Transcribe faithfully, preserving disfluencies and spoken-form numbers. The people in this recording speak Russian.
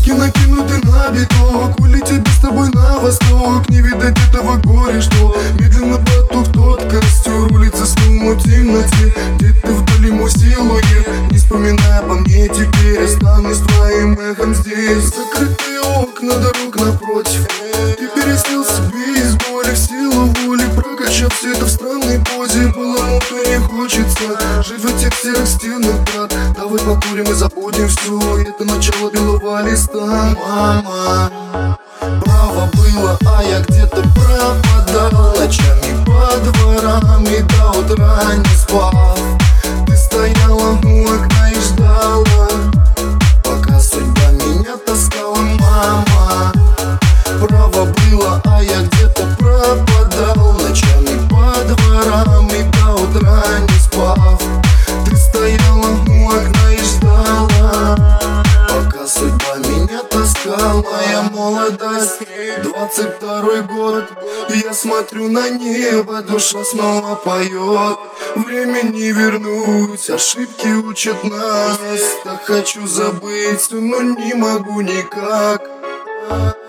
Носки накинуты на биток, улететь без тобой на восток. Не видать этого горя, что медленно потух тот костер. Улица снова в темноте, где-то вдали мой силуэт. Не вспоминай обо мне теперь, останусь твоим эхом здесь. Закрытые окна дорог напротив, ты переснял себе из боли в силу воли. Прокачав все это в странной позе, было то не хочется жить в этих серых стенах, брат. Давай покурим и забудем все, это начало белого листа. Мама, право было, а я где-то пропадал ночами по дворам и до утра не спал. Ты стояла у окна и ждала, пока судьба меня таскала. Мама, право было, а я где-то пропадал ночами по дворам и до утра не спал. Ты стояла у окна и ждала, пока судьба меня таскала. Моя молодость, двадцать второй год, я смотрю на небо, душа снова поет. Время не вернуть, ошибки учат нас. Так хочу забыть, но не могу никак.